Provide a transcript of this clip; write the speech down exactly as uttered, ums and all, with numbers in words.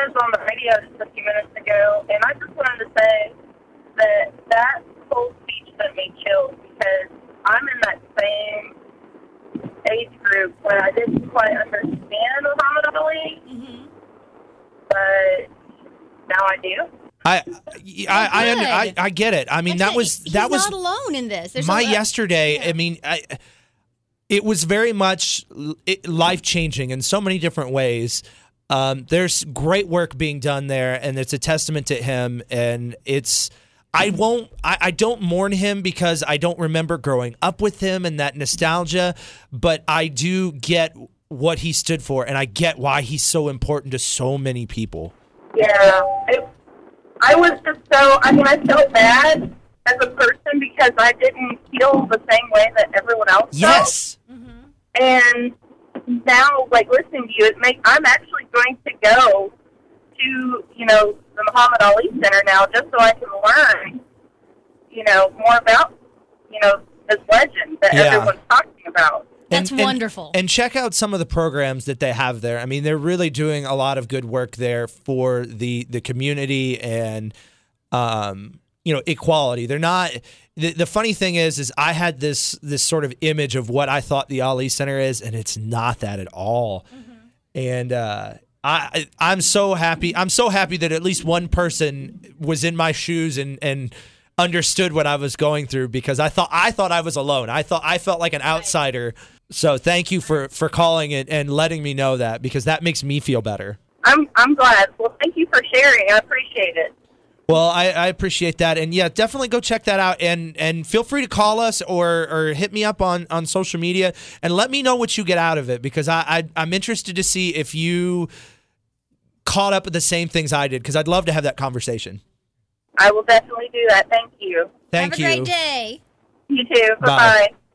was on the radio just a few minutes ago, and I just wanted to say that that whole speech sent me chills because I'm in that same age group where I didn't quite understand Muhammad Ali, mm-hmm. but now I do. I I I, under, I I get it. I mean, That's that was he's that was not alone in this. There's my a, yesterday. Yeah. I mean, I, it was very much life changing in so many different ways. Um, there's great work being done there, and it's a testament to him. And it's I won't I, I don't mourn him because I don't remember growing up with him and that nostalgia, but I do get what he stood for, and I get why he's so important to so many people. Yeah, it, I was just so, I mean, I felt bad as a person because I didn't feel the same way that everyone else Yes. felt. Mm-hmm. And now, like, listening to you, it make, I'm actually going to go to, you know, the Muhammad Ali Center now just so I can learn, you know, more about, you know, this legend that Yeah. everyone's talking about. That's and, wonderful. And, and check out some of the programs that they have there. I mean, they're really doing a lot of good work there for the the community and um, you know, equality. They're not. The, the funny thing is, is I had this this sort of image of what I thought the Ali Center is, and it's not that at all. Mm-hmm. And uh, I I'm so happy. I'm so happy that at least one person was in my shoes and and. understood what I was going through because I thought I thought I was alone. I thought I felt like an outsider. So thank you for, for calling it and letting me know that because that makes me feel better. I'm I'm glad. Well, thank you for sharing. I appreciate it. Well, I, I appreciate that. And yeah, definitely go check that out and, and feel free to call us or, or hit me up on, on social media and let me know what you get out of it because I, I I'm interested to see if you caught up with the same things I did because I'd love to have that conversation. I will definitely do that. Thank you. Thank Have a you. great day. You too. Bye. Bye-bye.